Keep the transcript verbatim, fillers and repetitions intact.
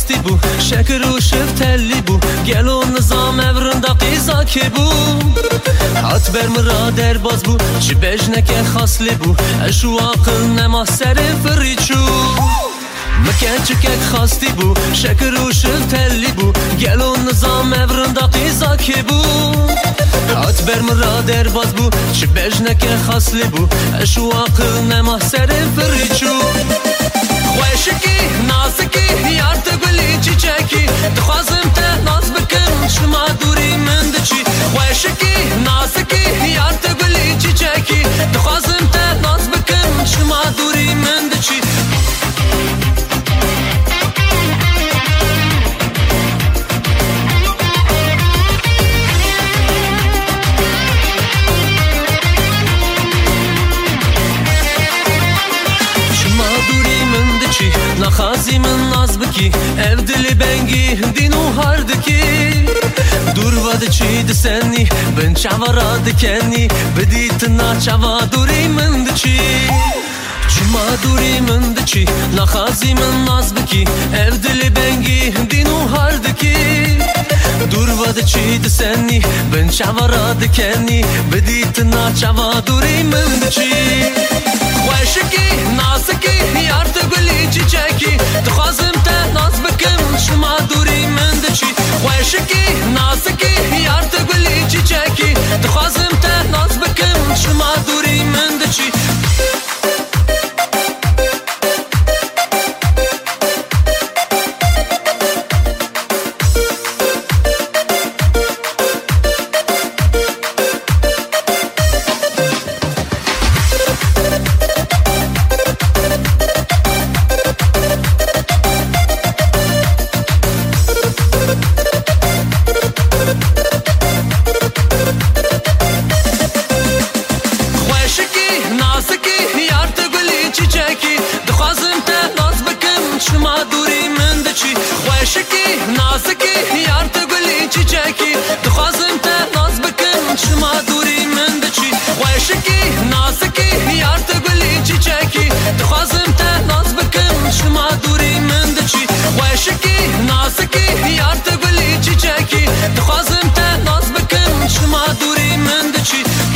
خاستی بو شکر و شفتلی بو گل و نظام اورندا قیزا که بو هات بر مرا در باز بو چی بجنه که خاصلی بو اشو عقل نما سر فریچو مکن چکک خاستی بو شکر و شفتلی بو گل و نظام اورندا قیزا که بو هات بر مرا در باز بو چی بجنه که خاصلی بو اشو عقل نما سر فریچو خوشکی نازکی یار تگلی چیچکی دخوازم ته ناز بکن شما دوری من دچی خوشکی نازکی یار تگلی چیچکی دخوازم ته ناز بکن شما دوری من دچی نخازی من ناز بکی ev dili bengi dinu hardaki durvad çi deseni ben çavara dikeni bedit na çava duri men çi çuma duri men çi nخازی من naz biki ev dili bengi dinu hardaki durvad çi deseni ben çavara dikeni bedit na çava duri men çi خوشکی نازکی یار تگلی چیچکی دخوازم ته ناز بکم شما دوری من دچی خوشکی نازکی یار تگلی چیچکی دخوازم ته ناز بکم شما دوری من دچی Dخوازم ته ناز بکم شما دوری من دچی